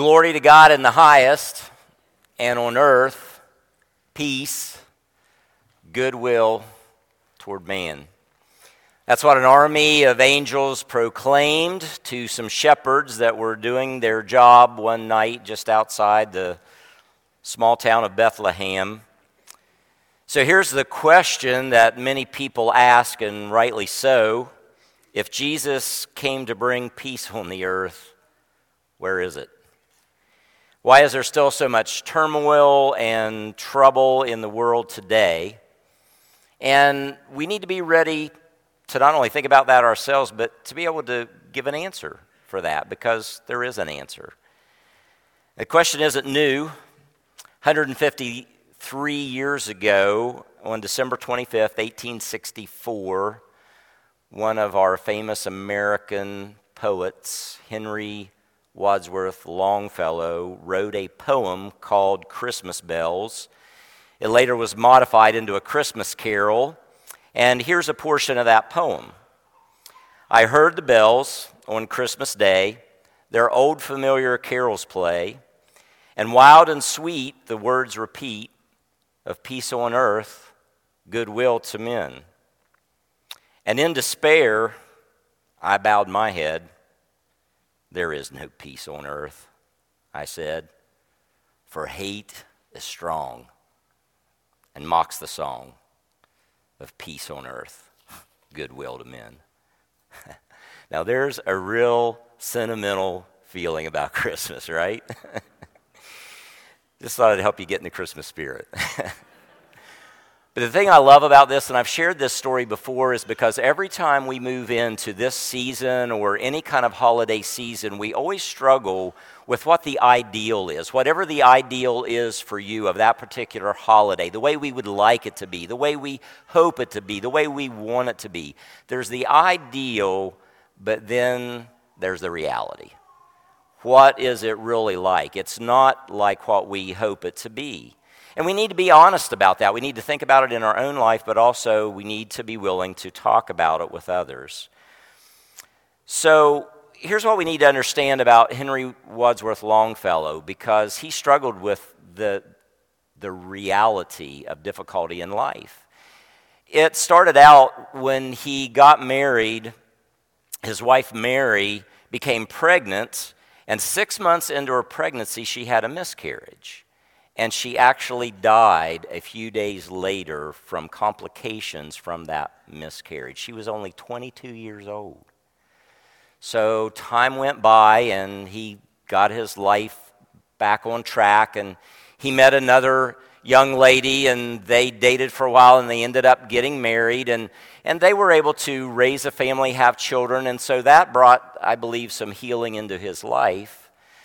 Glory to God in the highest, and on earth, peace, goodwill toward man. That's what an army of angels proclaimed to some shepherds that were doing their job one night just outside the small town of Bethlehem. So here's the question that many people ask, and rightly so. If Jesus came to bring peace on the earth, where is it? Why is there still so much turmoil and trouble in the world today? And we need to be ready to not only think about that ourselves, but to be able to give an answer for that, because there is an answer. The question isn't new. 153 years ago, on December 25th, 1864, one of our famous American poets, Henry Wadsworth Longfellow, wrote a poem called Christmas Bells. It later was modified into a Christmas carol, and here's a portion of that poem. I heard the bells on Christmas Day, their old familiar carols play, and wild and sweet the words repeat of peace on earth, goodwill to men. And in despair, I bowed my head. There is no peace on earth, I said, for hate is strong and mocks the song of peace on earth, goodwill to men. Now there's a real sentimental feeling about Christmas, right? Just thought I'd help you get in the Christmas spirit. But the thing I love about this, and I've shared this story before, is because every time we move into this season or any kind of holiday season, we always struggle with what the ideal is. Whatever the ideal is for you of that particular holiday, the way we would like it to be, the way we hope it to be, the way we want it to be. There's the ideal, but then there's the reality. What is it really like? It's not like what we hope it to be. And we need to be honest about that. We need to think about it in our own life, but also we need to be willing to talk about it with others. So here's what we need to understand about Henry Wadsworth Longfellow, because he struggled with the reality of difficulty in life. It started out when he got married. His wife Mary became pregnant, and 6 months into her pregnancy, she had a miscarriage. And she actually died a few days later from complications from that miscarriage. She was only 22 years old. So time went by, and he got his life back on track, and he met another young lady, and they dated for a while, and they ended up getting married, and they were able to raise a family, have children, and so that brought, I believe, some healing into his life.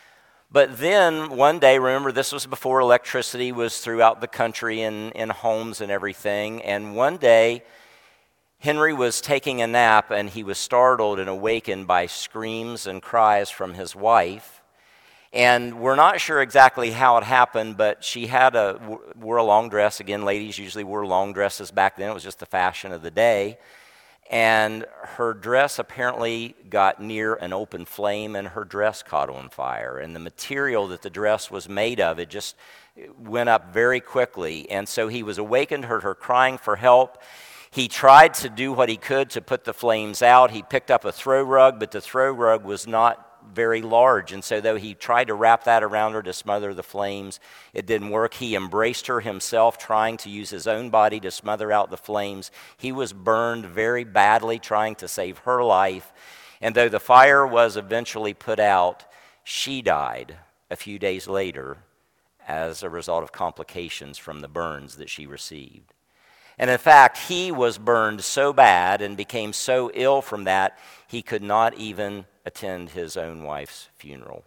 But then one day, remember, this was before electricity was throughout the country and in homes and everything. And one day, Henry was taking a nap, and he was startled and awakened by screams and cries from his wife. And we're not sure exactly how it happened, but she wore a long dress. Again, ladies usually wore long dresses back then. It was just the fashion of the day. And her dress apparently got near an open flame, and her dress caught on fire. And the material that the dress was made of, it just went up very quickly. And so he was awakened, heard her crying for help. He tried to do what he could to put the flames out. He picked up a throw rug, but the throw rug was not very large. And so though he tried to wrap that around her to smother the flames, it didn't work. He embraced her himself, trying to use his own body to smother out the flames. He was burned very badly trying to save her life. And though the fire was eventually put out, she died a few days later as a result of complications from the burns that she received. And in fact, he was burned so bad and became so ill from that, he could not even attend his own wife's funeral.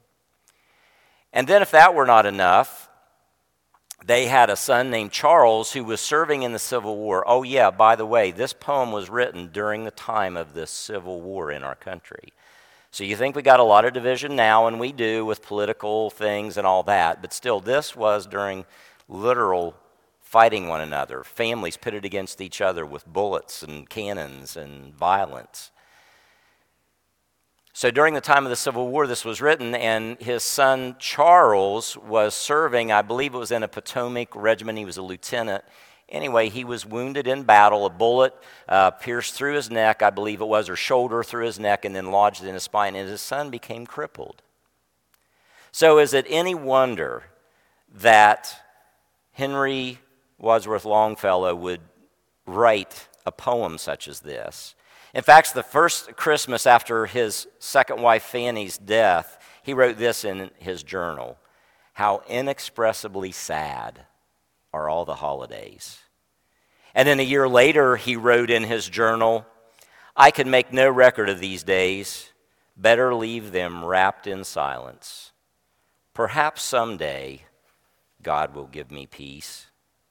And then if that were not enough, they had a son named Charles who was serving in the Civil War. Oh yeah, by the way, this poem was written during the time of the Civil War in our country. So you think we got a lot of division now, and we do with political things and all that, but still this was during literal fighting one another, families pitted against each other with bullets and cannons and violence. So during the time of the Civil War, this was written, and his son Charles was serving, I believe it was in a Potomac regiment. He was a lieutenant. Anyway, he was wounded in battle. A bullet pierced through his neck, I believe it was, or shoulder through his neck, and then lodged in his spine, and his son became crippled. So is it any wonder that Henry Wadsworth Longfellow would write a poem such as this? In fact, the first Christmas after his second wife Fanny's death, he wrote this in his journal: "How inexpressibly sad are all the holidays." And then a year later, he wrote in his journal, "I can make no record of these days. Better leave them wrapped in silence. Perhaps someday God will give me peace."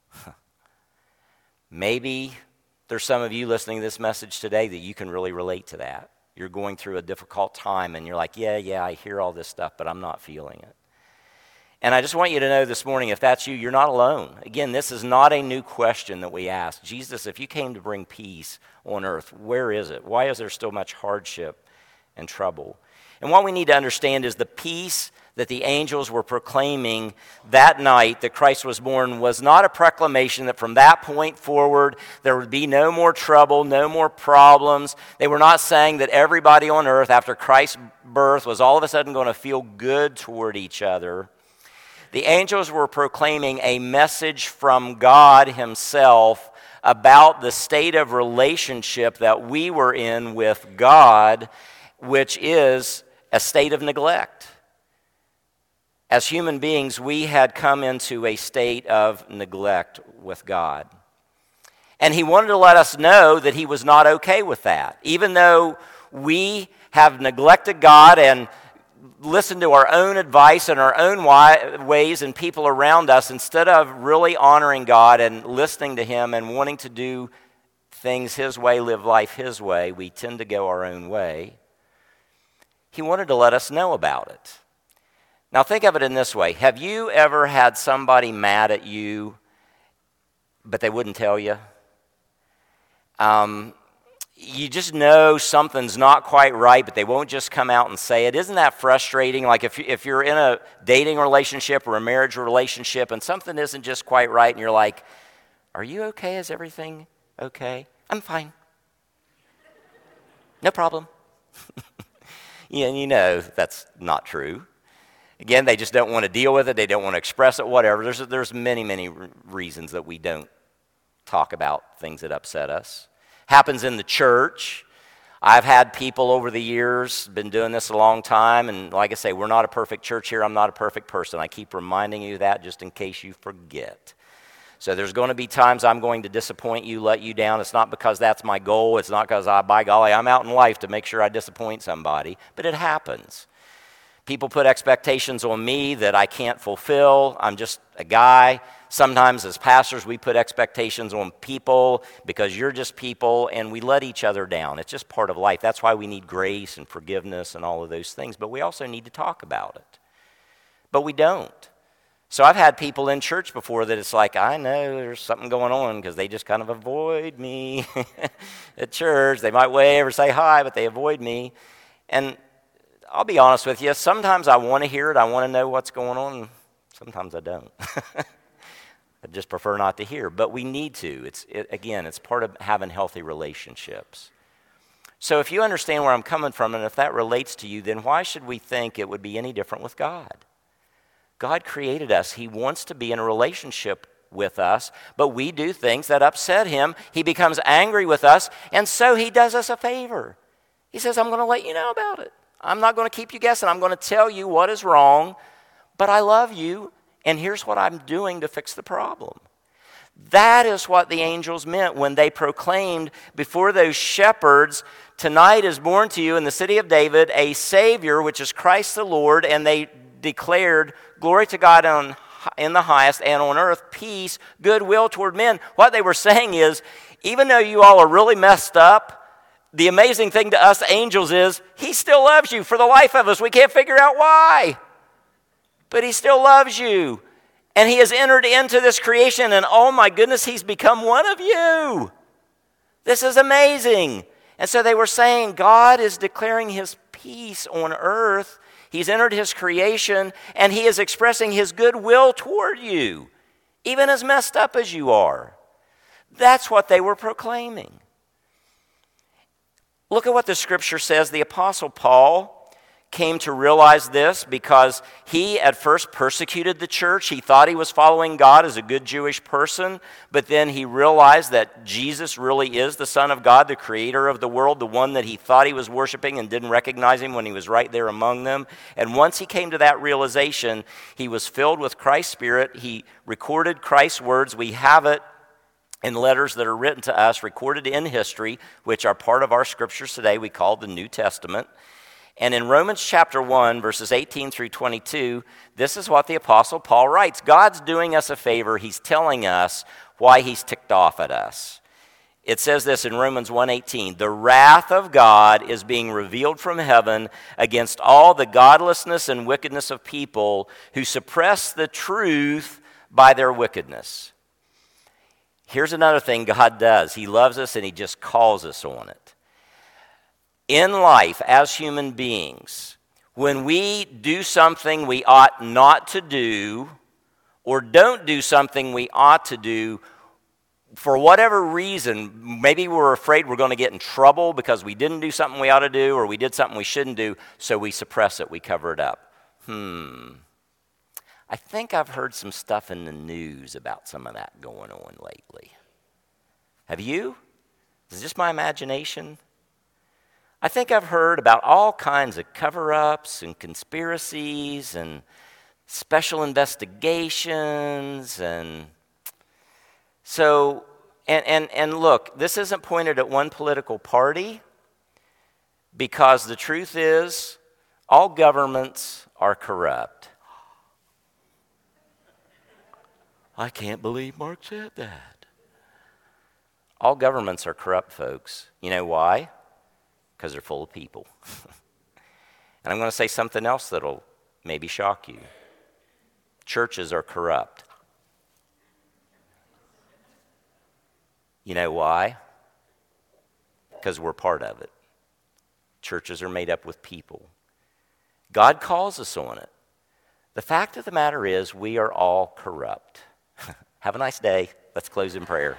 Maybe there's some of you listening to this message today that you can really relate to that. You're going through a difficult time and you're like, yeah, I hear all this stuff, but I'm not feeling it. And I just want you to know this morning, if that's you, you're not alone. Again, this is not a new question that we ask. Jesus, if you came to bring peace on earth, where is it? Why is there still much hardship and trouble? And what we need to understand is the peace that the angels were proclaiming that night that Christ was born was not a proclamation that from that point forward there would be no more trouble, no more problems. They were not saying that everybody on earth after Christ's birth was all of a sudden going to feel good toward each other. The angels were proclaiming a message from God himself about the state of relationship that we were in with God, which is a state of neglect. As human beings, we had come into a state of neglect with God. And he wanted to let us know that he was not okay with that. Even though we have neglected God and listened to our own advice and our own ways and people around us, instead of really honoring God and listening to him and wanting to do things his way, live life his way, we tend to go our own way. He wanted to let us know about it. Now think of it in this way. Have you ever had somebody mad at you, but they wouldn't tell you? You just know something's not quite right, but they won't just come out and say it. Isn't that frustrating? Like if you're in a dating relationship or a marriage relationship and something isn't just quite right, and you're like, "Are you okay? Is everything okay?" "I'm fine. No problem." Yeah, and you know that's not true. Again, they just don't want to deal with it. They don't want to express it, whatever. There's many reasons that we don't talk about things that upset us. Happens in the church. I've had people over the years, been doing this a long time, and like I say, we're not a perfect church here. I'm not a perfect person. I keep reminding you that just in case you forget. So there's going to be times I'm going to disappoint you, let you down. It's not because that's my goal. It's not because, by golly, I'm out in life to make sure I disappoint somebody. But it happens. People put expectations on me that I can't fulfill. I'm just a guy. Sometimes as pastors, we put expectations on people because you're just people, and we let each other down. It's just part of life. That's why we need grace and forgiveness and all of those things. But we also need to talk about it. But we don't. So I've had people in church before that it's like, I know there's something going on because they just kind of avoid me at church. They might wave or say hi, but they avoid me. And I'll be honest with you, sometimes I want to hear it. I want to know what's going on. Sometimes I don't. I just prefer not to hear. But we need to. Again, it's part of having healthy relationships. So if you understand where I'm coming from, and if that relates to you, then why should we think it would be any different with God? God created us. He wants to be in a relationship with us, but we do things that upset him. He becomes angry with us, and so he does us a favor. He says, I'm going to let you know about it. I'm not going to keep you guessing. I'm going to tell you what is wrong, but I love you, and here's what I'm doing to fix the problem. That is what the angels meant when they proclaimed before those shepherds, tonight is born to you in the city of David a Savior, which is Christ the Lord, and they declared, glory to God in the highest, and on earth peace, goodwill toward men. What they were saying is, even though you all are really messed up, the amazing thing to us angels is he still loves you for the life of us. We can't figure out why, but he still loves you. And he has entered into this creation, and oh my goodness, he's become one of you. This is amazing. And so they were saying God is declaring his peace on earth. He's entered his creation, and he is expressing his goodwill toward you, even as messed up as you are. That's what they were proclaiming. Look at what the scripture says. The Apostle Paul came to realize this because he at first persecuted the church. He thought he was following God as a good Jewish person, but then he realized that Jesus really is the Son of God, the creator of the world, the one that he thought he was worshiping and didn't recognize him when he was right there among them. And once he came to that realization, he was filled with Christ's Spirit. He recorded Christ's words. We have it in letters that are written to us, recorded in history, which are part of our scriptures today. We call the New Testament. And in Romans chapter 1, verses 18 through 22, this is what the Apostle Paul writes. God's doing us a favor. He's telling us why he's ticked off at us. It says this in Romans 1:18, the wrath of God is being revealed from heaven against all the godlessness and wickedness of people who suppress the truth by their wickedness. Here's another thing God does. He loves us and he just calls us on it. In life, as human beings, when we do something we ought not to do, or don't do something we ought to do, for whatever reason, maybe we're afraid we're going to get in trouble because we didn't do something we ought to do, or we did something we shouldn't do, so we suppress it, we cover it up. I think I've heard some stuff in the news about some of that going on lately. Have you? Is it just my imagination? I think I've heard about all kinds of cover-ups and conspiracies and special investigations and so, and look, this isn't pointed at one political party because the truth is all governments are corrupt. I can't believe Mark said that. All governments are corrupt, folks. You know why? Because they're full of people. And I'm going to say something else that'll maybe shock you. Churches are corrupt. You know why? Because we're part of it. Churches are made up with people. God calls us on it. The fact of the matter is we are all corrupt. Have a nice day. Let's close in prayer.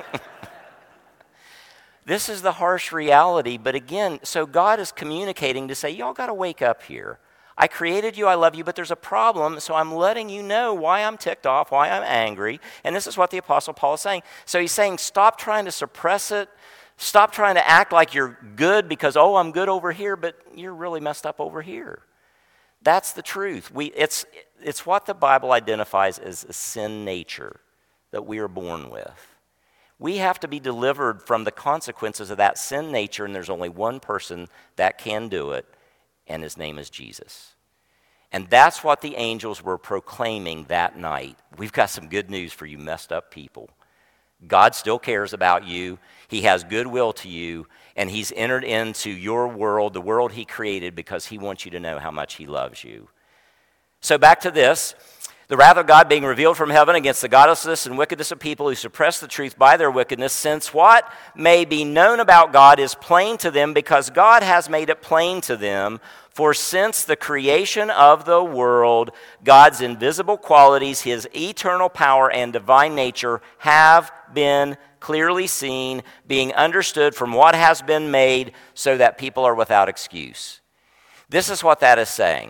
This is the harsh reality, but again, so God is communicating to say, y'all got to wake up here. I created you, I love you, but there's a problem, so I'm letting you know why I'm ticked off, why I'm angry, and this is what the Apostle Paul is saying. So he's saying, stop trying to suppress it, stop trying to act like you're good because, oh, I'm good over here, but you're really messed up over here. That's the truth. It's what the Bible identifies as a sin nature that we are born with. We have to be delivered from the consequences of that sin nature, and there's only one person that can do it, and his name is Jesus. And that's what the angels were proclaiming that night. We've got some good news for you messed up people. God still cares about you. He has goodwill to you, and he's entered into your world, the world he created, because he wants you to know how much he loves you. So back to this. The wrath of God being revealed from heaven against the godlessness and wickedness of people who suppress the truth by their wickedness, since what may be known about God is plain to them because God has made it plain to them. For since the creation of the world, God's invisible qualities, his eternal power and divine nature have been clearly seen, being understood from what has been made, so that people are without excuse. This is what that is saying.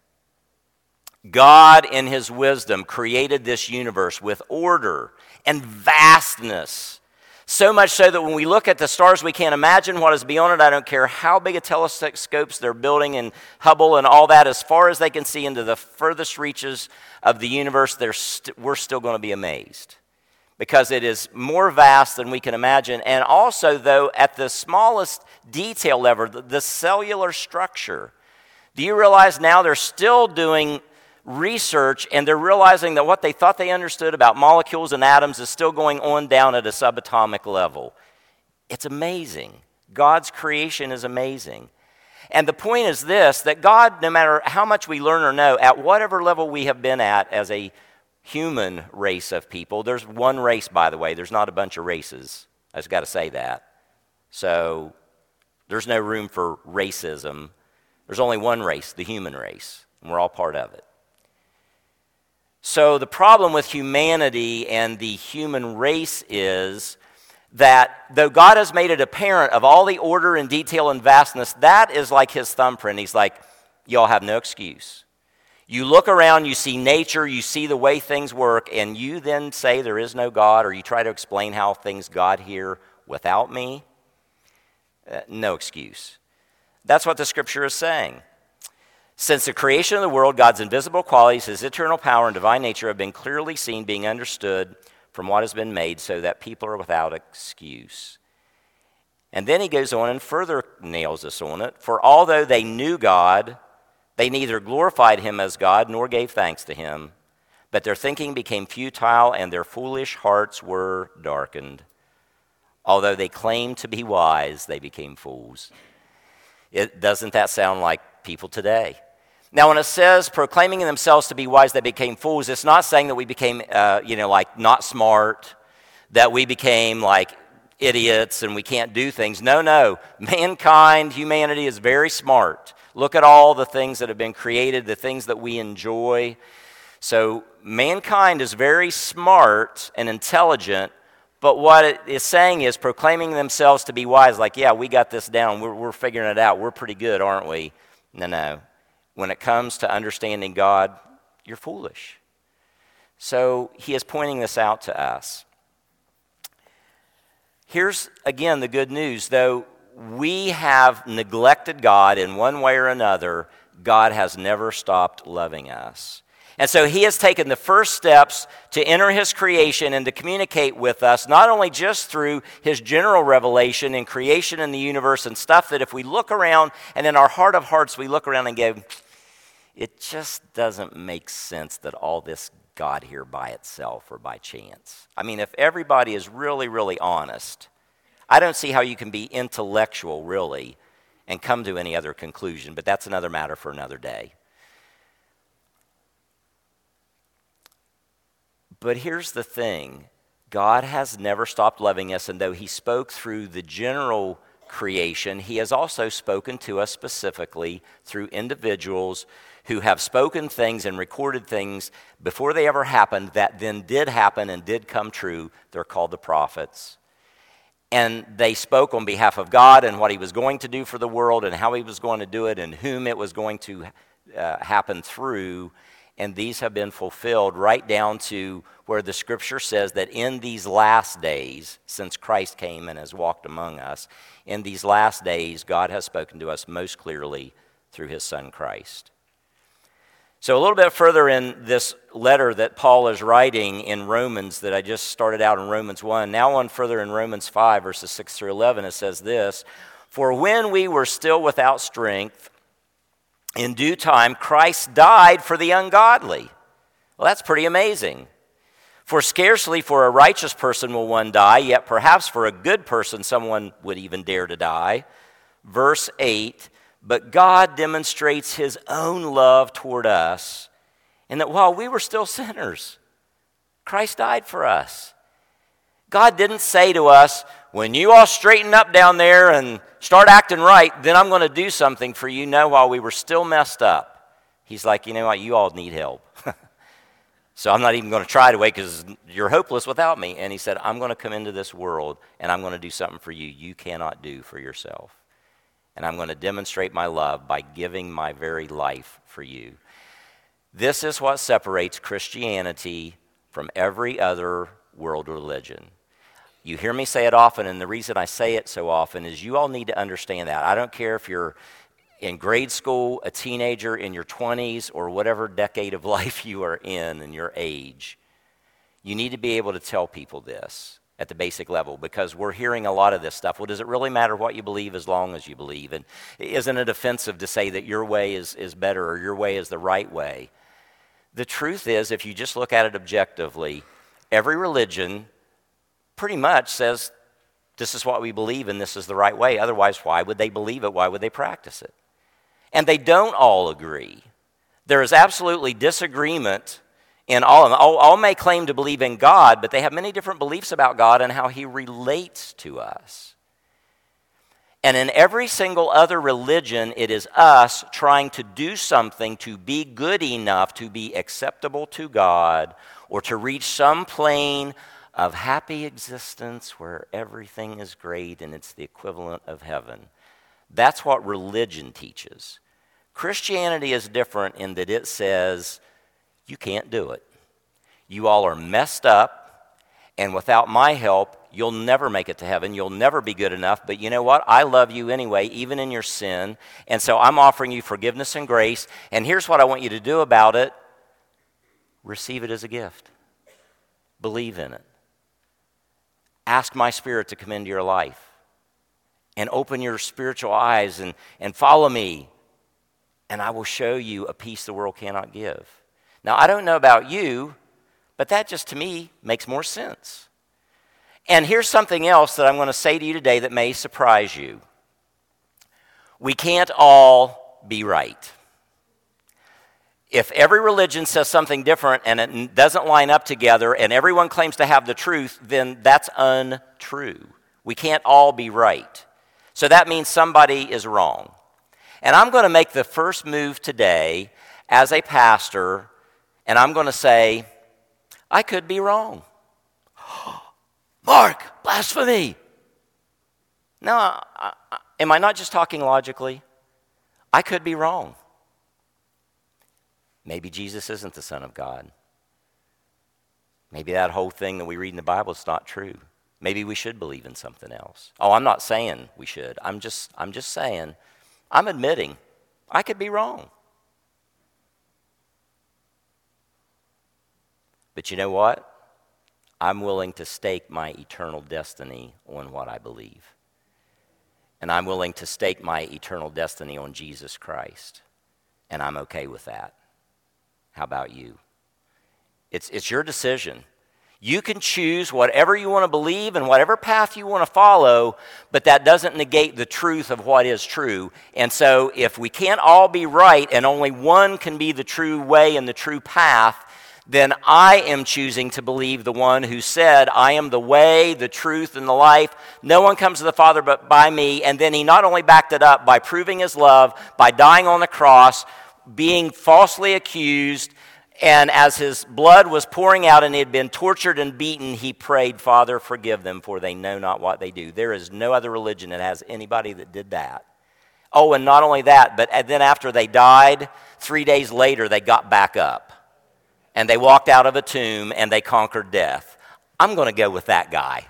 God, in his wisdom, created this universe with order and vastness. So much so that when we look at the stars, we can't imagine what is beyond it. I don't care how big a telescopes they're building in Hubble and all that. As far as they can see into the furthest reaches of the universe, we're still going to be amazed. Because it is more vast than we can imagine. And also, though, at the smallest detail level, the cellular structure. Do you realize now they're still doing research, and they're realizing that what they thought they understood about molecules and atoms is still going on down at a subatomic level. It's amazing. God's creation is amazing. And the point is this, that God, no matter how much we learn or know, at whatever level we have been at as a human race of people, there's one race, by the way, there's not a bunch of races. I just got to say that. So there's no room for racism There's only one race, the human race, and we're all part of it. So the problem with humanity and the human race is that though God has made it apparent of all the order and detail and vastness, that is like his thumbprint. He's like, y'all have no excuse. You look around, you see nature, you see the way things work, and you then say there is no God, or you try to explain how things got here without me. No excuse. That's what the scripture is saying. Since the creation of the world, God's invisible qualities, his eternal power and divine nature have been clearly seen, being understood from what has been made, so that people are without excuse. And then he goes on and further nails us on it. For although they knew God, they neither glorified him as God nor gave thanks to him, but their thinking became futile and their foolish hearts were darkened. Although they claimed to be wise, they became fools. Doesn't that sound like people today? Now, when it says proclaiming themselves to be wise, they became fools, it's not saying that we became, like not smart, that we became like idiots and we can't do things. No. Mankind, humanity is very smart. Look at all the things that have been created, the things that we enjoy. So mankind is very smart and intelligent, but what it is saying is proclaiming themselves to be wise, like, yeah, we got this down, we're figuring it out, we're pretty good, aren't we? No. When it comes to understanding God, you're foolish. So he is pointing this out to us. Here's, again, the good news. Though we have neglected God in one way or another, God has never stopped loving us. And so he has taken the first steps to enter his creation and to communicate with us, not only just through his general revelation in creation and the universe and stuff that if we look around and in our heart of hearts we look around and go, it just doesn't make sense that all this got here by itself or by chance. I mean, if everybody is really, really honest, I don't see how you can be intellectual, really, and come to any other conclusion, but that's another matter for another day. But here's the thing. God has never stopped loving us, and though he spoke through the general creation, he has also spoken to us specifically through individuals who have spoken things and recorded things before they ever happened that then did happen and did come true. They're called the prophets. And they spoke on behalf of God and what he was going to do for the world and how he was going to do it and whom it was going to happen through. And these have been fulfilled right down to where the scripture says that in these last days, since Christ came and has walked among us, in these last days, God has spoken to us most clearly through his son Christ. So a little bit further in this letter that Paul is writing in Romans that I just started out in Romans 1, now on further in Romans 5, verses 6 through 11, it says this, "For when we were still without strength, in due time Christ died for the ungodly." Well, that's pretty amazing. "For scarcely for a righteous person will one die, yet perhaps for a good person someone would even dare to die." Verse 8, "But God demonstrates his own love toward us, in that while we were still sinners, Christ died for us." God didn't say to us, when you all straighten up down there and start acting right, then I'm going to do something for you. No, while we were still messed up, he's like, you know what, you all need help. So I'm not even going to try to wait because you're hopeless without me. And he said, I'm going to come into this world and I'm going to do something for you you cannot do for yourself. And I'm going to demonstrate my love by giving my very life for you. This is what separates Christianity from every other world religion. You hear me say it often, and the reason I say it so often is you all need to understand that. I don't care if you're in grade school, a teenager, in your 20s, or whatever decade of life you are in your age. You need to be able to tell people this at the basic level because we're hearing a lot of this stuff. Well, does it really matter what you believe as long as you believe? And isn't it offensive to say that your way is better or your way is the right way? The truth is, if you just look at it objectively, every religion pretty much says this is what we believe and this is the right way. Otherwise, why would they believe it? Why would they practice it? And they don't all agree. There is absolutely disagreement in all of them. All may claim to believe in God, but they have many different beliefs about God and how he relates to us. And in every single other religion, it is us trying to do something to be good enough to be acceptable to God or to reach some plane of happy existence where everything is great and it's the equivalent of heaven. That's what religion teaches. Christianity is different in that it says, you can't do it. You all are messed up, and without my help, you'll never make it to heaven. You'll never be good enough. But you know what? I love you anyway, even in your sin. And so I'm offering you forgiveness and grace. And here's what I want you to do about it. Receive it as a gift. Believe in it. Ask my Spirit to come into your life. And open your spiritual eyes and follow me. And I will show you a peace the world cannot give. Now, I don't know about you, but that just to me makes more sense. And here's something else that I'm going to say to you today that may surprise you. We can't all be right. If every religion says something different and it doesn't line up together and everyone claims to have the truth, then that's untrue. We can't all be right. So that means somebody is wrong. And I'm going to make the first move today as a pastor, and I'm going to say, I could be wrong. Mark, blasphemy. No, am I not just talking logically? I could be wrong. Maybe Jesus isn't the Son of God. Maybe that whole thing that we read in the Bible is not true. Maybe we should believe in something else. Oh, I'm not saying we should. I'm just saying, I'm admitting I could be wrong. But you know what? I'm willing to stake my eternal destiny on what I believe. And I'm willing to stake my eternal destiny on Jesus Christ. And I'm okay with that. How about you? It's your decision. You can choose whatever you want to believe and whatever path you want to follow, but that doesn't negate the truth of what is true. And so if we can't all be right and only one can be the true way and the true path, then I am choosing to believe the one who said, I am the way, the truth, and the life. No one comes to the Father but by me. And then he not only backed it up by proving his love, by dying on the cross, being falsely accused, and as his blood was pouring out and he had been tortured and beaten, he prayed, Father, forgive them, for they know not what they do. There is no other religion that has anybody that did that. Oh, and not only that, but then after they died, 3 days later, they got back up. And they walked out of a tomb and they conquered death. I'm going to go with that guy.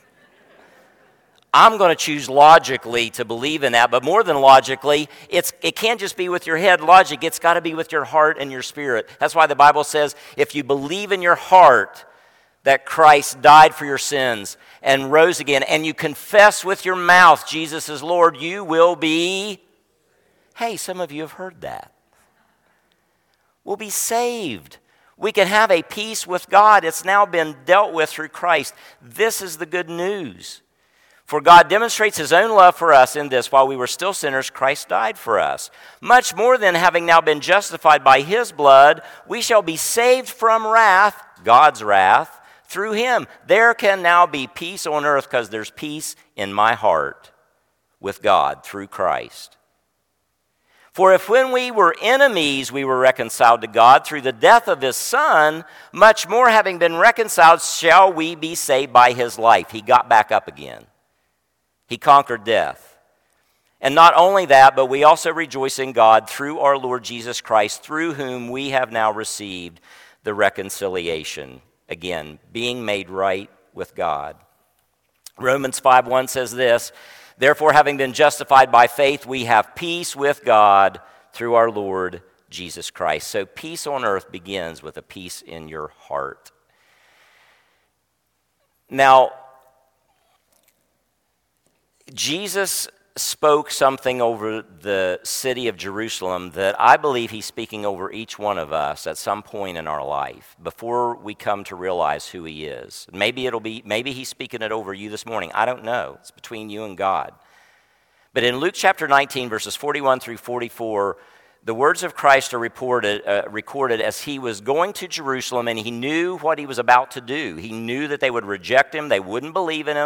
I'm going to choose logically to believe in that, but more than logically, it can't just be with your head logic. It's got to be with your heart and your spirit. That's why the Bible says if you believe in your heart that Christ died for your sins and rose again, and you confess with your mouth Jesus is Lord, you will be, hey, some of you have heard that. We'll be saved. We can have a peace with God. It's now been dealt with through Christ. This is the good news. For God demonstrates his own love for us in this: while we were still sinners, Christ died for us. Much more than having now been justified by his blood, we shall be saved from wrath, God's wrath, through him. There can now be peace on earth because there's peace in my heart with God through Christ. For if when we were enemies we were reconciled to God through the death of his Son, much more having been reconciled shall we be saved by his life. He got back up again. He conquered death. And not only that, but we also rejoice in God through our Lord Jesus Christ, through whom we have now received the reconciliation. Again, being made right with God. Romans 5:1 says this: Therefore, having been justified by faith, we have peace with God through our Lord Jesus Christ. So peace on earth begins with a peace in your heart. Now, Jesus spoke something over the city of Jerusalem that I believe he's speaking over each one of us at some point in our life before we come to realize who he is. Maybe he's speaking it over you this morning. I don't know. It's between you and God. But in Luke chapter 19, verses 41 through 44, the words of Christ are recorded as he was going to Jerusalem, and he knew what he was about to do. He knew that they would reject him. They wouldn't believe in him.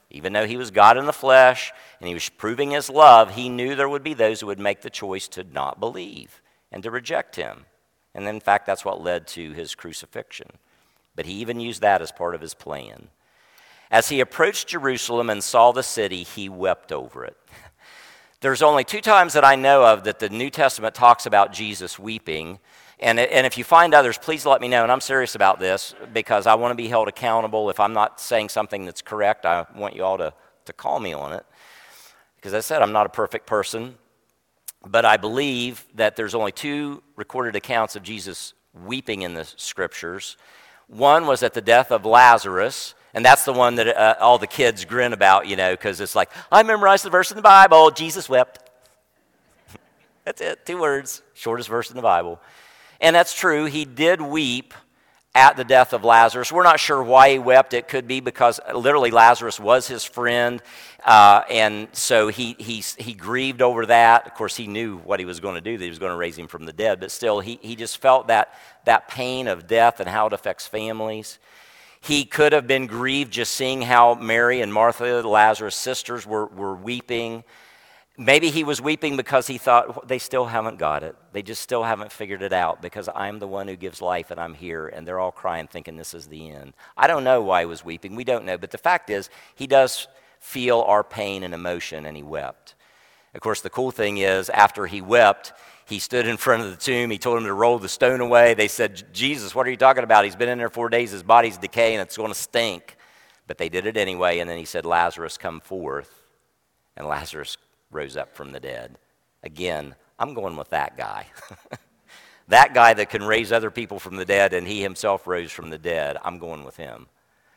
Even though he was God in the flesh and he was proving his love, he knew there would be those who would make the choice to not believe and to reject him. And in fact, that's what led to his crucifixion. But he even used that as part of his plan. As he approached Jerusalem and saw the city, he wept over it. There's only 2 times that I know of that the New Testament talks about Jesus weeping. And if you find others, please let me know. And I'm serious about this because I want to be held accountable. If I'm not saying something that's correct, I want you all to call me on it. Because as I said, I'm not a perfect person. But I believe that there's only 2 recorded accounts of Jesus weeping in the scriptures. One was at the death of Lazarus. And that's the one that all the kids grin about, because it's like, I memorized the verse in the Bible, Jesus wept. That's it, 2 words, shortest verse in the Bible. And that's true, he did weep at the death of Lazarus. We're not sure why he wept. It could be because literally Lazarus was his friend, and so he grieved over that. Of course, he knew what he was going to do, that he was going to raise him from the dead, but still, he just felt that pain of death and how it affects families. He could have been grieved just seeing how Mary and Martha, Lazarus' sisters, were weeping. Maybe he was weeping because he thought, they still haven't got it. They just still haven't figured it out because I'm the one who gives life and I'm here. And they're all crying thinking this is the end. I don't know why he was weeping. We don't know. But the fact is, he does feel our pain and emotion, and he wept. Of course, the cool thing is, after he wept, he stood in front of the tomb. He told him to roll the stone away. They said, Jesus, what are you talking about? He's been in there 4 days. His body's decaying. It's going to stink. But they did it anyway. And then he said, Lazarus, come forth. And Lazarus rose up from the dead. Again, I'm going with that guy. That guy that can raise other people from the dead, and he himself rose from the dead. I'm going with him.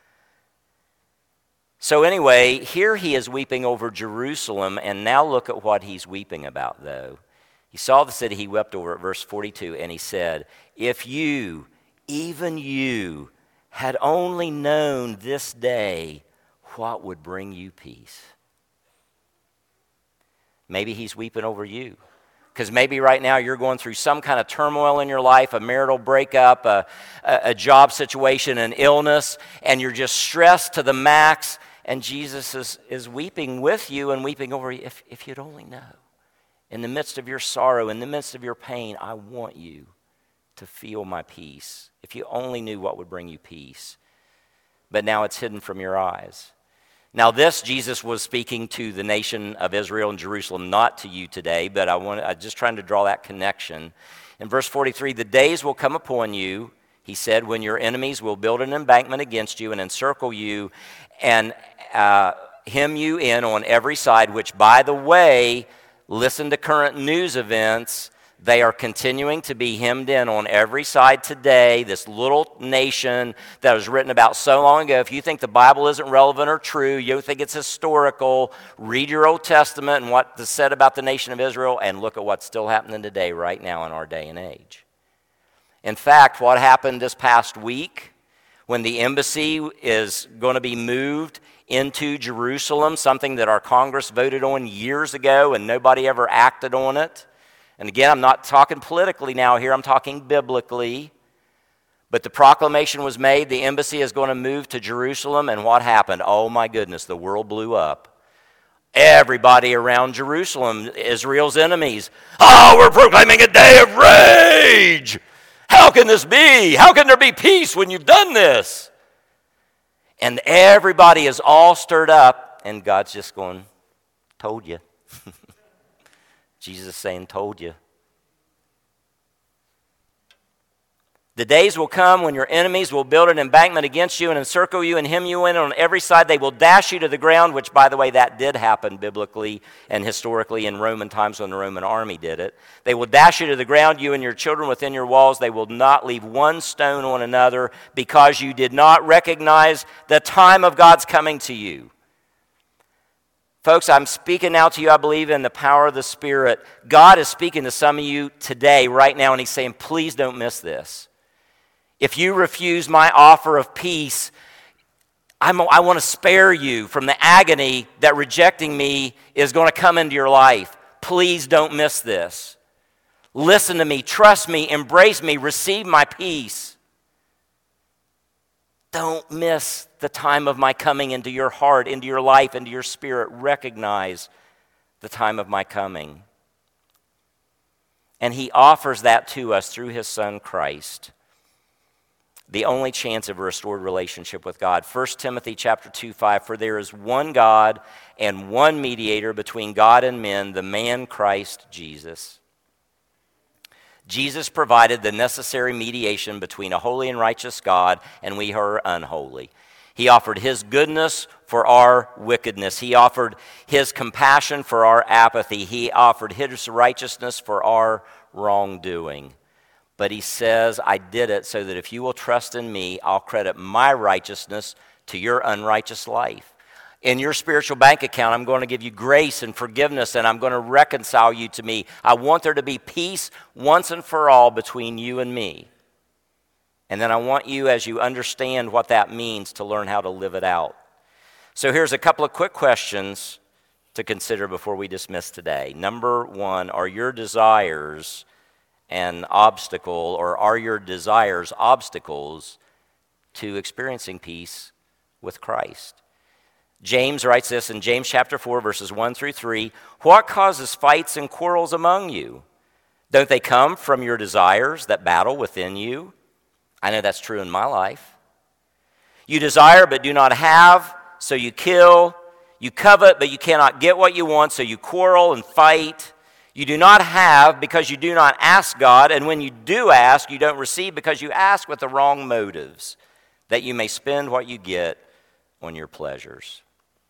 So anyway, here he is weeping over Jerusalem. And now look at what he's weeping about, though. He saw the city, he wept over it, verse 42, and he said, if you, even you, had only known this day what would bring you peace. Maybe he's weeping over you. Because maybe right now you're going through some kind of turmoil in your life, a marital breakup, a job situation, an illness, and you're just stressed to the max, and Jesus is weeping with you and weeping over you. If you'd only know. In the midst of your sorrow, in the midst of your pain, I want you to feel my peace. If you only knew what would bring you peace. But now it's hidden from your eyes. Now this, Jesus was speaking to the nation of Israel and Jerusalem, not to you today, but I'm just trying to draw that connection. In verse 43, the days will come upon you, he said, when your enemies will build an embankment against you and encircle you and hem you in on every side, which, by the way, listen to current news events. They are continuing to be hemmed in on every side today. This little nation that was written about so long ago. If you think the Bible isn't relevant or true, you think it's historical, read your Old Testament and what is said about the nation of Israel and look at what's still happening today right now in our day and age. In fact, what happened this past week when the embassy is going to be moved into Jerusalem, something that our Congress voted on years ago and nobody ever acted on it. And again, I'm not talking politically now here, I'm talking biblically. But the proclamation was made, the embassy is going to move to Jerusalem, and what happened? Oh my goodness, the world blew up. Everybody around Jerusalem, Israel's enemies, we're proclaiming a day of rage! How can this be? How can there be peace when you've done this? And everybody is all stirred up, and God's just going, told you. Jesus saying, told you. The days will come when your enemies will build an embankment against you and encircle you and hem you in on every side. They will dash you to the ground, which, by the way, that did happen biblically and historically in Roman times when the Roman army did it. They will dash you to the ground, you and your children within your walls. They will not leave one stone on another because you did not recognize the time of God's coming to you. Folks, I'm speaking now to you, I believe, in the power of the Spirit. God is speaking to some of you today, right now, and he's saying, please don't miss this. If you refuse my offer of peace, I want to spare you from the agony that rejecting me is going to come into your life. Please don't miss this. Listen to me, trust me, embrace me, receive my peace. Don't miss the time of my coming into your heart, into your life, into your spirit. Recognize the time of my coming. And he offers that to us through his Son, Christ, the only chance of a restored relationship with God. 1 Timothy chapter 2:5, for there is one God and one mediator between God and men, the man Christ Jesus. Jesus provided the necessary mediation between a holy and righteous God and we who are unholy. He offered his goodness for our wickedness. He offered his compassion for our apathy. He offered his righteousness for our wrongdoing. But he says, I did it so that if you will trust in me, I'll credit my righteousness to your unrighteous life. In your spiritual bank account, I'm going to give you grace and forgiveness, and I'm going to reconcile you to me. I want there to be peace once and for all between you and me. And then I want you, as you understand what that means, to learn how to live it out. So here's a couple of quick questions to consider before we dismiss today. Number one, are your desires an obstacle, or are your desires obstacles to experiencing peace with Christ? James writes this in James chapter 4, verses 1 through 3. What causes fights and quarrels among you? Don't they come from your desires that battle within you? I know that's true in my life. You desire but do not have, so you kill. You covet but you cannot get what you want, so you quarrel and fight. You do not have because you do not ask God, and when you do ask, you don't receive because you ask with the wrong motives, that you may spend what you get on your pleasures.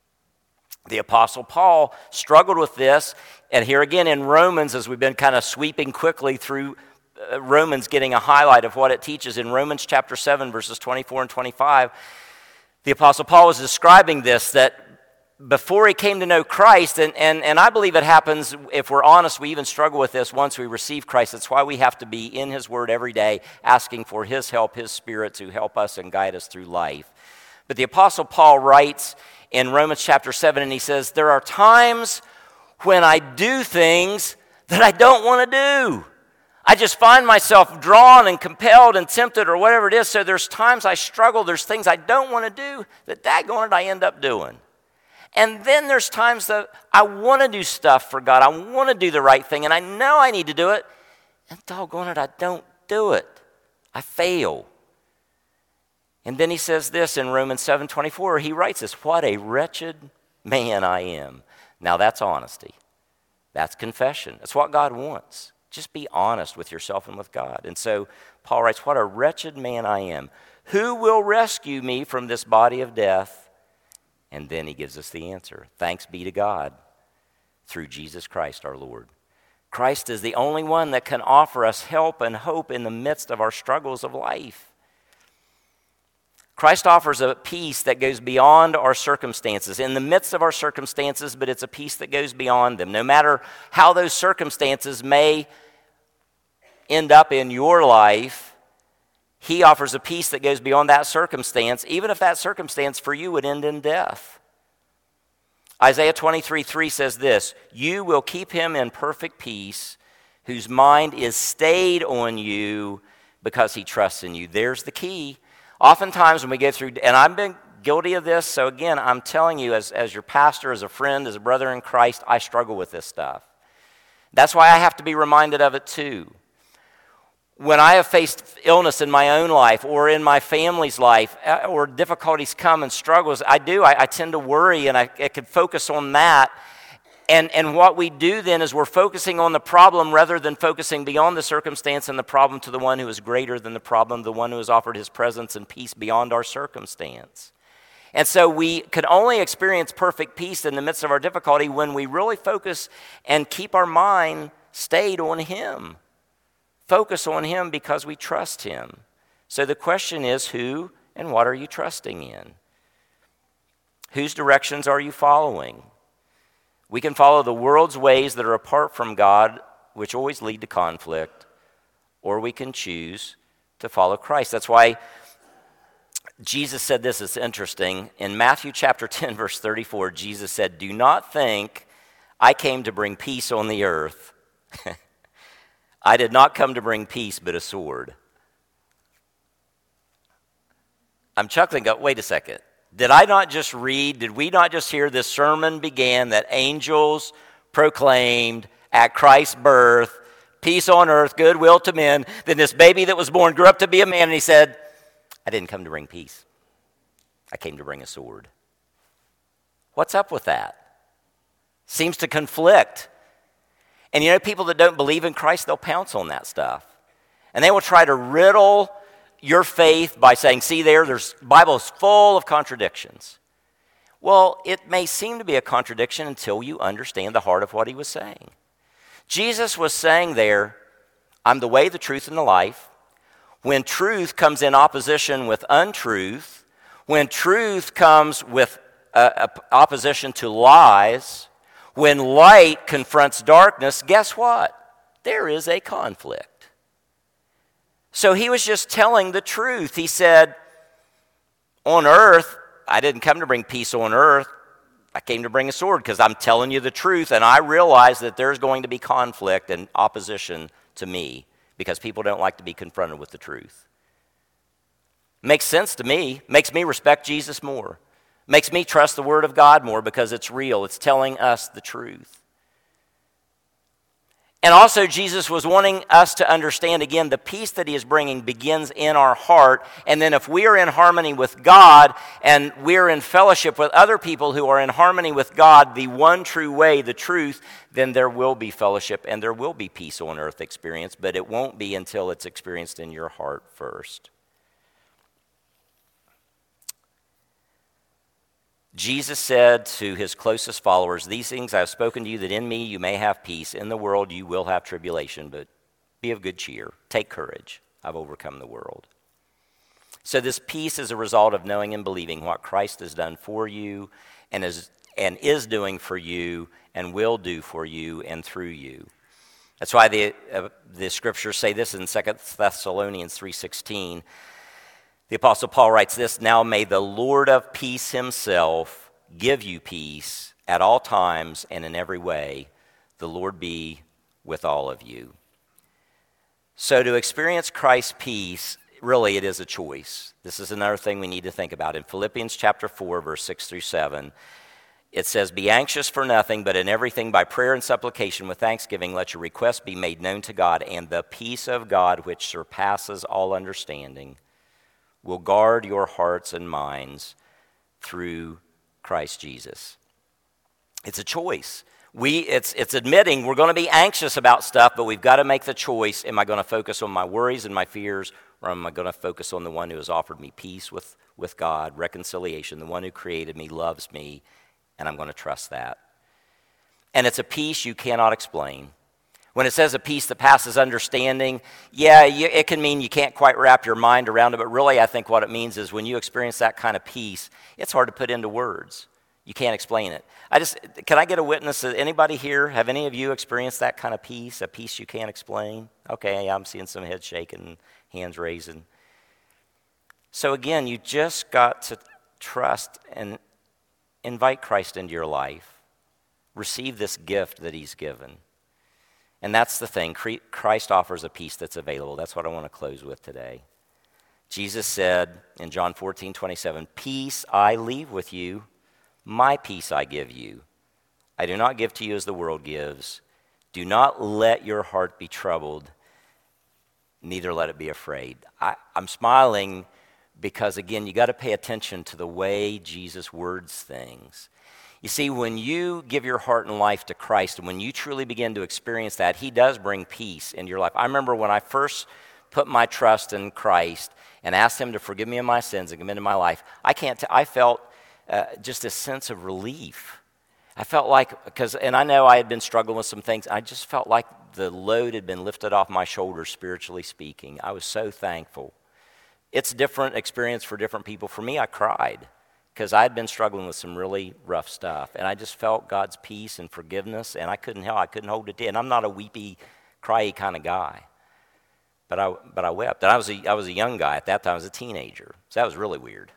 The Apostle Paul struggled with this, and here again in Romans, as we've been kind of sweeping quickly through Romans, getting a highlight of what it teaches. In Romans chapter 7, verses 24 and 25, the Apostle Paul was describing this, that before he came to know Christ, and I believe it happens, if we're honest, we even struggle with this once we receive Christ. That's why we have to be in his word every day, asking for his help, his Spirit to help us and guide us through life. But the Apostle Paul writes in Romans chapter 7, and he says, there are times when I do things that I don't want to do. I just find myself drawn and compelled and tempted or whatever it is. So there's times I struggle. There's things I don't want to do that daggone it I end up doing. And then there's times that I want to do stuff for God. I want to do the right thing, and I know I need to do it. And doggone it, I don't do it. I fail. And then he says this in Romans 7:24. He writes this, what a wretched man I am. Now that's honesty. That's confession. That's what God wants. Just be honest with yourself and with God. And so Paul writes, what a wretched man I am. Who will rescue me from this body of death? And then he gives us the answer. Thanks be to God through Jesus Christ our Lord. Christ is the only one that can offer us help and hope in the midst of our struggles of life. Christ offers a peace that goes beyond our circumstances, in the midst of our circumstances, but it's a peace that goes beyond them. No matter how those circumstances may end up in your life, he offers a peace that goes beyond that circumstance, even if that circumstance for you would end in death. Isaiah 23:3 says this, you will keep him in perfect peace, whose mind is stayed on you because he trusts in you. There's the key. Oftentimes when we go through, and I've been guilty of this, so again, I'm telling you as your pastor, as a friend, as a brother in Christ, I struggle with this stuff. That's why I have to be reminded of it too. When I have faced illness in my own life or in my family's life, or difficulties come and struggles, I tend to worry, and I can focus on that. And what we do then is we're focusing on the problem rather than focusing beyond the circumstance and the problem to the one who is greater than the problem, the one who has offered his presence and peace beyond our circumstance. And so we can only experience perfect peace in the midst of our difficulty when we really focus and keep our mind stayed on him. Focus on him because we trust him. So the question is, who and what are you trusting in? Whose directions are you following? We can follow the world's ways that are apart from God, which always lead to conflict, or we can choose to follow Christ. That's why Jesus said this, it's interesting. In Matthew chapter 10, verse 34, Jesus said, do not think I came to bring peace on the earth. I did not come to bring peace, but a sword. I'm chuckling, go, wait a second. Did I not just read, did we not just hear this sermon began that angels proclaimed at Christ's birth, peace on earth, goodwill to men. Then this baby that was born grew up to be a man, and he said, I didn't come to bring peace. I came to bring a sword. What's up with that? Seems to conflict. And you know, people that don't believe in Christ, they'll pounce on that stuff. And they will try to riddle your faith by saying, see there, the Bible is full of contradictions. Well, it may seem to be a contradiction until you understand the heart of what he was saying. Jesus was saying there, I'm the way, the truth, and the life. When truth comes in opposition with untruth, when truth comes with opposition to lies, when light confronts darkness, guess what? There is a conflict. So he was just telling the truth. He said, on earth, I didn't come to bring peace on earth. I came to bring a sword because I'm telling you the truth, and I realize that there's going to be conflict and opposition to me because people don't like to be confronted with the truth. Makes sense to me. Makes me respect Jesus more. Makes me trust the Word of God more because it's real. It's telling us the truth. And also, Jesus was wanting us to understand, again, the peace that he is bringing begins in our heart. And then if we are in harmony with God and we're in fellowship with other people who are in harmony with God, the one true way, the truth, then there will be fellowship and there will be peace on earth experience, but it won't be until it's experienced in your heart first. Jesus said to his closest followers, these things I have spoken to you, that in me you may have peace. In the world you will have tribulation, but be of good cheer. Take courage. I've overcome the world. So this peace is a result of knowing and believing what Christ has done for you and is doing for you and will do for you and through you. That's why the scriptures say this in 2 Thessalonians 3:16. The Apostle Paul writes this, now may the Lord of peace himself give you peace at all times and in every way. The Lord be with all of you. So to experience Christ's peace, really it is a choice. This is another thing we need to think about. In Philippians chapter 4, verse 6 through 7, it says, be anxious for nothing, but in everything by prayer and supplication with thanksgiving, let your requests be made known to God, and the peace of God, which surpasses all understanding, will guard your hearts and minds through Christ Jesus. It's a choice. It's admitting we're going to be anxious about stuff, but we've got to make the choice. Am I going to focus on my worries and my fears, or am I going to focus on the one who has offered me peace with God, reconciliation, the one who created me, loves me, and I'm going to trust that. And it's a peace you cannot explain. When it says a peace that passes understanding, it can mean you can't quite wrap your mind around it, but really I think what it means is when you experience that kind of peace, it's hard to put into words. You can't explain it. Can I get a witness? Anybody here, have any of you experienced that kind of peace, a peace you can't explain? Okay, I'm seeing some heads shaking, hands raising. So again, you just got to trust and invite Christ into your life. Receive this gift that he's given. And that's the thing. Christ offers a peace that's available. That's what I want to close with today. Jesus said in John 14:27, peace I leave with you, my peace I give you. I do not give to you as the world gives. Do not let your heart be troubled, neither let it be afraid. I'm smiling because, again, you got to pay attention to the way Jesus words things. You see, when you give your heart and life to Christ, and when you truly begin to experience that, he does bring peace into your life. I remember when I first put my trust in Christ and asked him to forgive me of my sins and come into my life, I felt just a sense of relief. I felt like, and I know I had been struggling with some things, I just felt like the load had been lifted off my shoulders, spiritually speaking. I was so thankful. It's different experience for different people. For me, I cried, because I had been struggling with some really rough stuff. And I just felt God's peace and forgiveness, and I couldn't hold it in. I'm not a weepy, cryy kind of guy. But I wept. And I was a young guy. At that time, I was a teenager. So that was really weird.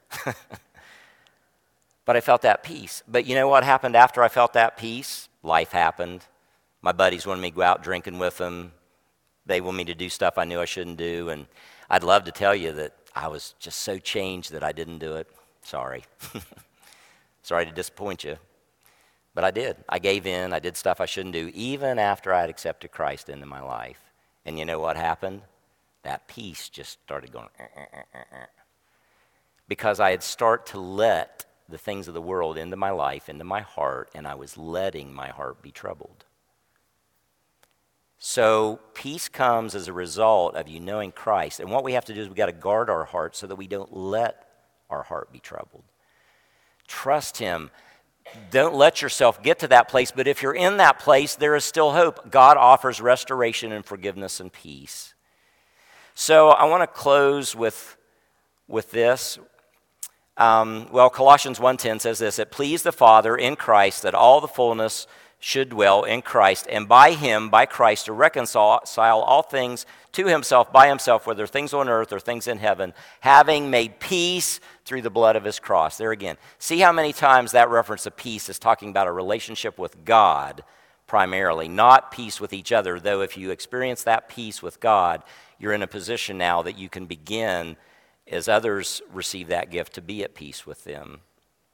But I felt that peace. But you know what happened after I felt that peace? Life happened. My buddies wanted me to go out drinking with them. They wanted me to do stuff I knew I shouldn't do. And I'd love to tell you that I was just so changed that I didn't do it. Sorry. Sorry to disappoint you. But I did. I gave in. I did stuff I shouldn't do, even after I had accepted Christ into my life. And you know what happened? That peace just started going, because I had started to let the things of the world into my life, into my heart, and I was letting my heart be troubled. So peace comes as a result of you knowing Christ. And what we have to do is we got to guard our heart so that we don't let our heart be troubled. Trust him. Don't let yourself get to that place, but if you're in that place, there is still hope. God offers restoration and forgiveness and peace. So I want to close with this. Colossians 1:10 says this: "It pleased the Father in Christ that all the fullness should dwell in Christ, and by him, by Christ, to reconcile all things to himself, by himself, whether things on earth or things in heaven, having made peace through the blood of his cross." There again. See how many times that reference to peace is talking about a relationship with God primarily, not peace with each other, though if you experience that peace with God, you're in a position now that you can begin, as others receive that gift, to be at peace with them.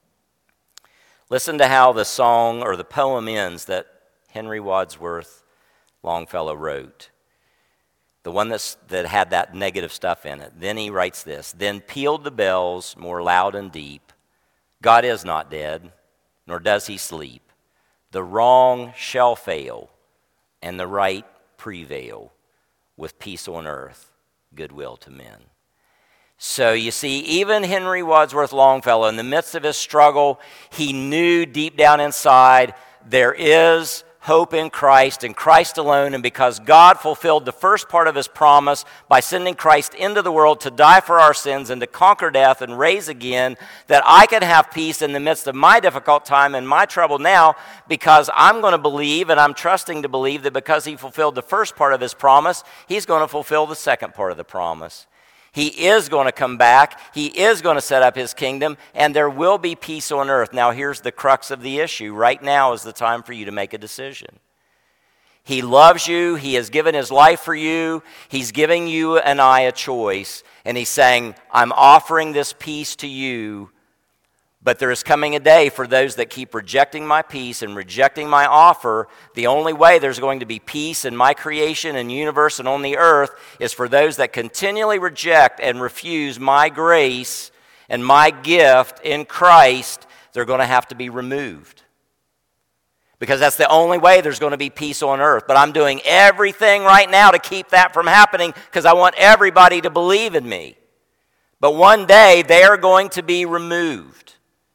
Listen to how the song or the poem ends that Henry Wadsworth Longfellow wrote. The one that had that negative stuff in it. Then he writes this: "Then pealed the bells more loud and deep. God is not dead, nor does he sleep. The wrong shall fail, and the right prevail, with peace on earth, goodwill to men." So you see, even Henry Wadsworth Longfellow, in the midst of his struggle, he knew deep down inside there is hope in Christ and Christ alone. And because God fulfilled the first part of his promise by sending Christ into the world to die for our sins and to conquer death and raise again, that I can have peace in the midst of my difficult time and my trouble now, because I'm going to believe, and I'm trusting to believe, that because he fulfilled the first part of his promise, he's going to fulfill the second part of the promise. He is going to come back. He is going to set up his kingdom, and there will be peace on earth. Now, here's the crux of the issue. Right now is the time for you to make a decision. He loves you. He has given his life for you. He's giving you and I a choice, and he's saying, I'm offering this peace to you, but there is coming a day for those that keep rejecting my peace and rejecting my offer. The only way there's going to be peace in my creation and universe and on the earth is for those that continually reject and refuse my grace and my gift in Christ. They're going to have to be removed, because that's the only way there's going to be peace on earth. But I'm doing everything right now to keep that from happening, because I want everybody to believe in me. But one day they are going to be removed.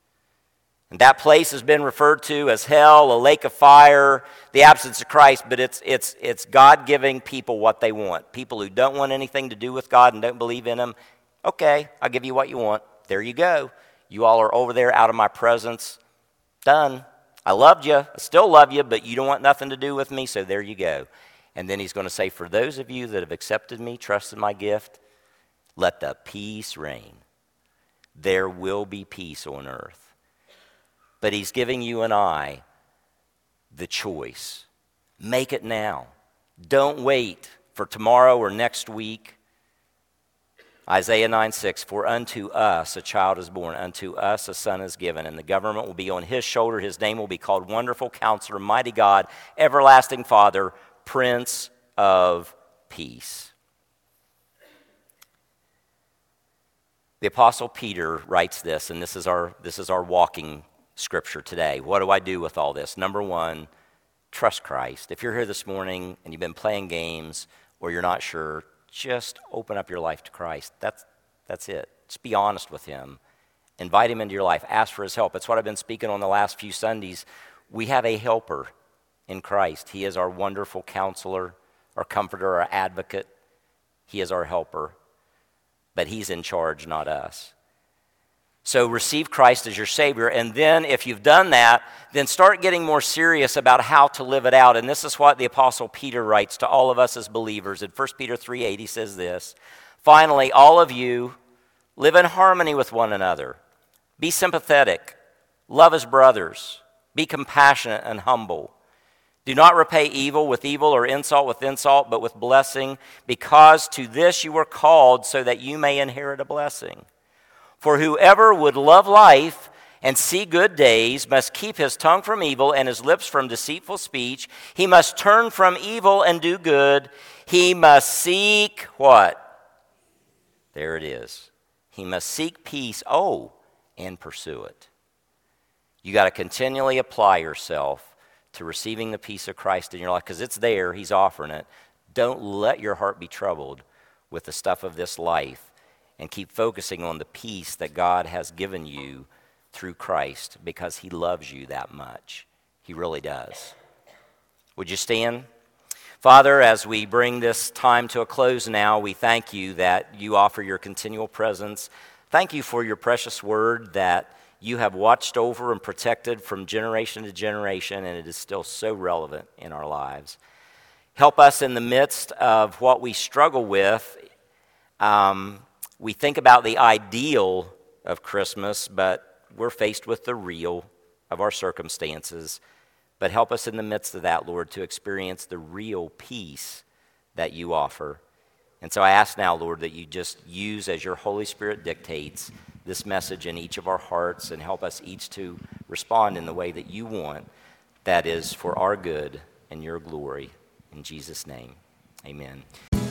And that place has been referred to as hell, a lake of fire, the absence of Christ, but it's God giving people what they want. People who don't want anything to do with God and don't believe in him, okay, I'll give you what you want. There you go. You all are over there out of my presence. Done. I loved you. I still love you, but you don't want nothing to do with me, so there you go. And then he's going to say, for those of you that have accepted me, trusted my gift, let the peace reign. There will be peace on earth. But he's giving you and I the choice. Make it now. Don't wait for tomorrow or next week. Isaiah 9:6, "For unto us a child is born, unto us a son is given, and the government will be on his shoulder. His name will be called Wonderful Counselor, Mighty God, Everlasting Father, Prince of Peace." The Apostle Peter writes this, and this is our walking scripture today. What do I do with all this? Number one, trust Christ. If you're here this morning and you've been playing games or you're not sure, just open up your life to Christ. That's it. Just be honest with him. Invite him into your life. Ask for his help. It's what I've been speaking on the last few Sundays. We have a helper in Christ. He is our wonderful counselor, our comforter, our advocate. He is our helper. But he's in charge, not us. So receive Christ as your Savior, and then if you've done that, then start getting more serious about how to live it out. And this is what the Apostle Peter writes to all of us as believers. In 1 Peter 3:8, he says this: "Finally, all of you live in harmony with one another. Be sympathetic. Love as brothers. Be compassionate and humble. Do not repay evil with evil or insult with insult, but with blessing, because to this you were called, so that you may inherit a blessing. For whoever would love life and see good days must keep his tongue from evil and his lips from deceitful speech. He must turn from evil and do good. He must seek what? There it is. He must seek peace, and pursue it. You got to continually apply yourself to receiving the peace of Christ in your life, because it's there. He's offering it. Don't let your heart be troubled with the stuff of this life, and keep focusing on the peace that God has given you through Christ, because he loves you that much. He really does. Would you stand? Father, as we bring this time to a close now, we thank you that you offer your continual presence. Thank you for your precious word that you have watched over and protected from generation to generation, and it is still so relevant in our lives. Help us in the midst of what we struggle with. We think about the ideal of Christmas, but we're faced with the real of our circumstances. But help us in the midst of that, Lord, to experience the real peace that you offer. And so I ask now, Lord, that you just use, as your Holy Spirit dictates, this message in each of our hearts, and help us each to respond in the way that you want, that is for our good and your glory. In Jesus' name, amen.